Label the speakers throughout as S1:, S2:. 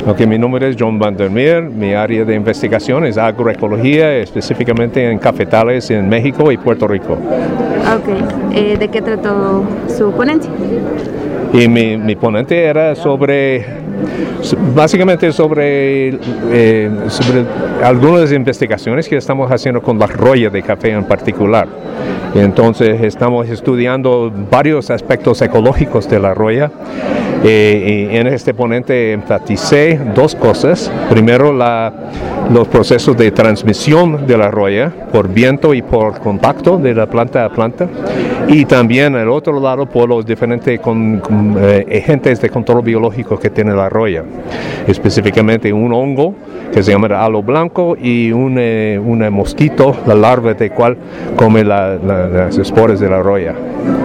S1: Ok, mi nombre es John Vandermeer, mi área de investigación es agroecología, específicamente en cafetales en México y Puerto Rico.
S2: Ok, ¿de qué trató su ponencia?
S1: Y mi ponente era básicamente sobre algunas investigaciones que estamos haciendo con la roya de café en particular. Y entonces estamos estudiando varios aspectos ecológicos de la roya. Y en este ponente enfaticé dos cosas. Primero, los procesos de transmisión de la roya por viento y por contacto de la planta a planta. Y también, al otro lado, por los diferentes agentes de control biológico que tiene la roya. Específicamente un hongo que se llama halo blanco y un mosquito, la larva de cual come las esporas de la roya.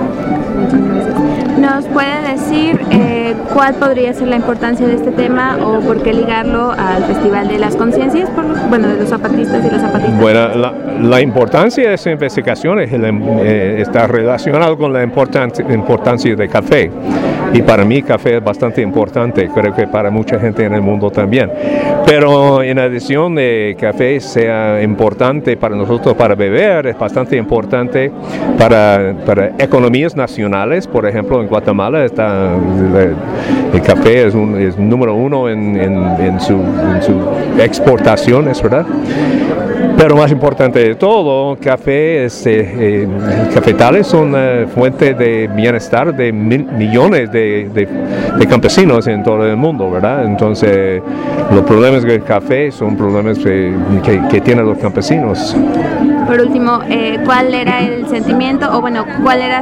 S2: ¿Nos puede decir cuál podría ser la importancia de este tema o por qué ligarlo al Festival de las Conciencias, de los zapatistas y las zapatistas?
S1: Bueno, la importancia de esa investigación está relacionada con la importancia de café. Y para mí café es bastante importante, creo que para mucha gente en el mundo también. Pero en adición de café sea importante para nosotros para beber, es bastante importante para economías nacionales. Por ejemplo, en Guatemala el café es número uno en su exportación, ¿es verdad? Pero más importante de todo, cafetales son fuente de bienestar de millones de campesinos en todo el mundo, ¿verdad? Entonces, los problemas del café son problemas que tienen los campesinos.
S2: Por último, ¿cuál era el sentimiento cuál era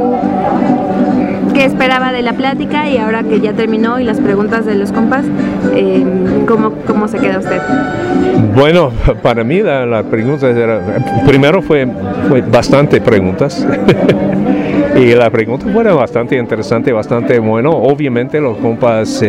S2: qué esperaba de la plática y ahora que ya terminó y las preguntas de los compas, ¿cómo se queda usted?
S1: Bueno, para mí la pregunta primero fue bastante preguntas y la pregunta fue bastante interesante, bastante bueno. Obviamente los compas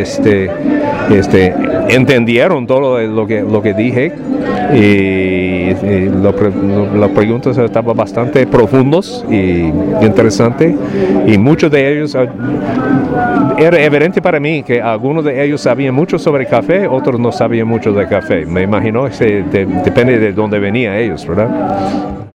S1: entendieron todo lo que dije y las preguntas estaban bastante profundos y interesantes y muchos de ellos era evidente para mí que algunos de ellos sabían mucho sobre café, otros no sabían mucho de café. Me imagino que depende de dónde venían ellos, ¿verdad?